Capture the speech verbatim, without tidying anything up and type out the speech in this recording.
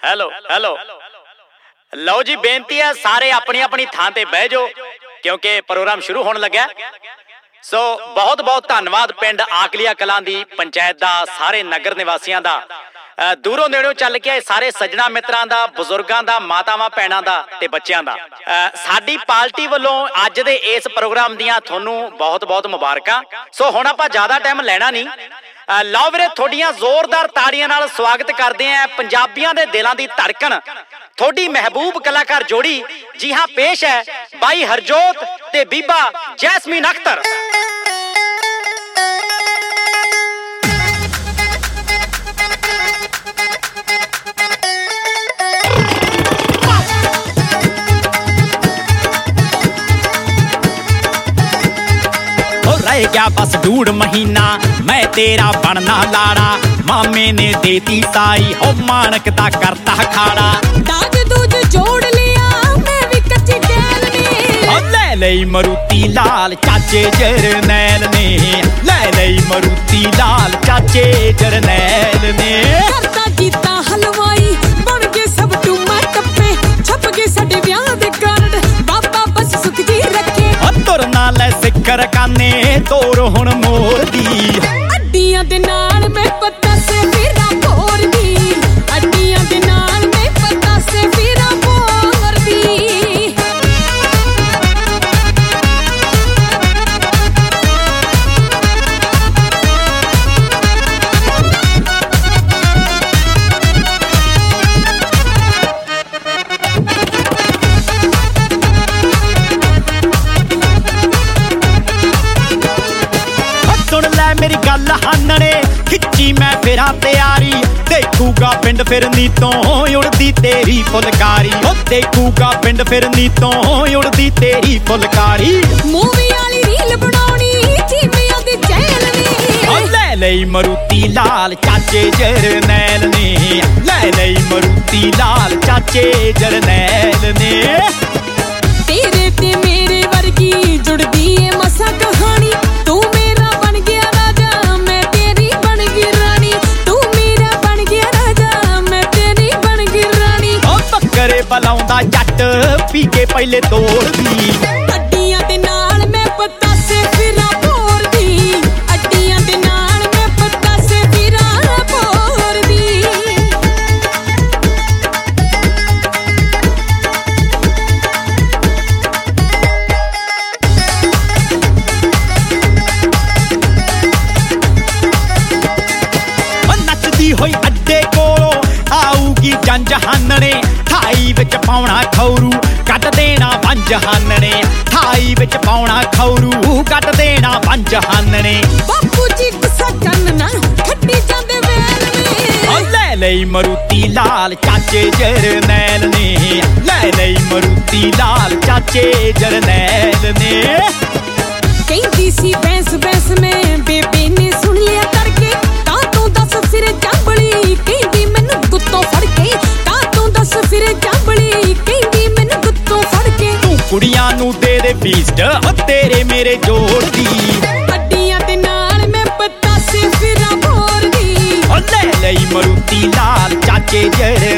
Hello hello लो जी बेनती है सारे अपनी अपनी थां ते बह जाओ क्योंकि प्रोग्राम शुरू होने लगा। सो बहुत बहुत धन्यवाद पिंड आकलिया कलां दी पंचायत दा, सारे नगर निवासियों दा, दूरों नेड़ों चल के सारे सज्जणा मित्रां दा, बजुर्गां दा, मातावां भैणां दा ते बच्चियां दा साडी पार्टी वालों अज दे इस प्रोग्राम दियां तुहानूं बहुत बहुत मुबारकां। सो हुण आपां ज़्यादा टाइम लेना नहीं, लओ वीरे थोड़ियां जोरदार ताड़ियां नाल स्वागत करते हैं पंजाबियों के दिलों की धड़कन थोड़ी महबूब कलाकार जोड़ी। जी हाँ, पेश है बाई हरजोत ते बीबा जैस्मीन अख्तर। रह गया बस डूढ़ महीना मैं तेरा बनना लाड़ा, मामे ने देती साई हो मानक दा करता खाड़ा। दाग दूज जोड़ लिया मैं भी कच्ची कैल ने, ले लई मरूती लाल चाचे जरनैल ने, ले लई मरूती लाल चाचे जरनैल ने। करता जीता हलवाई बन के सब टूमा टप्पे, छप के साडे ब्याह दे कार्ड बाबा बस सुख जी रखे। तुर नाल सिकर काने तोर हुण मोर दी, अड्डियां दे नाल मैं पता से फिरा भोर दी, अड्डियां दे नाल मैं पता से फिरा भोर दी। मेरी गल हानने खिच्ची मैं फिरा तैयारी, देखूगा पिंड फिरनी तो उड़दी तेरी फुलकारी, ओ देखूगा पिंड फिरनी तो उड़दी तेरी फुलकारी। मूवी वाली रील बनाउणी चीमियां दी चैल ने, ले लई मरूती लाल चाचे जरनैल ने, ले लई मरूती लाल चाचे जरनैल ने। तेरे ते मेरे वर्गी जुड़दी है मसा कहानी, तू मेरा बन गया राजा मैं तेरी बन गई रानी, तू मेरा बन गया राजा मैं तेरी बन गई रानी। ओ बकरे बलाउंदा जट पी के पहले तोड़ दी, अड्डियां दे नाल मैं पता से फिरा भोर दी, अड्डियां दे नाल मैं पता से फिरा भोर दी। होई अड्डे कोलों आऊगी जंज हानने, थाई विच पाउणा खौरू कट देना पंज हानने, थाई विच पाउणा खौरू कट देना पंज हानने। बापू जी गुस्सा करना खट्टी जांदे वेल ने, ले लई मरूती लाल चाचे जरनैल ने, ले लई मरूती लाल चाचे जरनैल ने। कहती सी बैंस बैंस में बेबे ने सुन लिया करके, तां तू दस फिर जांबली कहती मैनू गुत्तों फड़ के, तां तू दस फिर जांबली कहती मैनू गुत्तों फड़ के। तू कुड़ियां नू दे दे फीसड तेरे मेरे जोड़ दी, अड्डियां दे नाल मैं पता से फिरा भोर दी, ले लई मरूती लाल चाचे जरनैल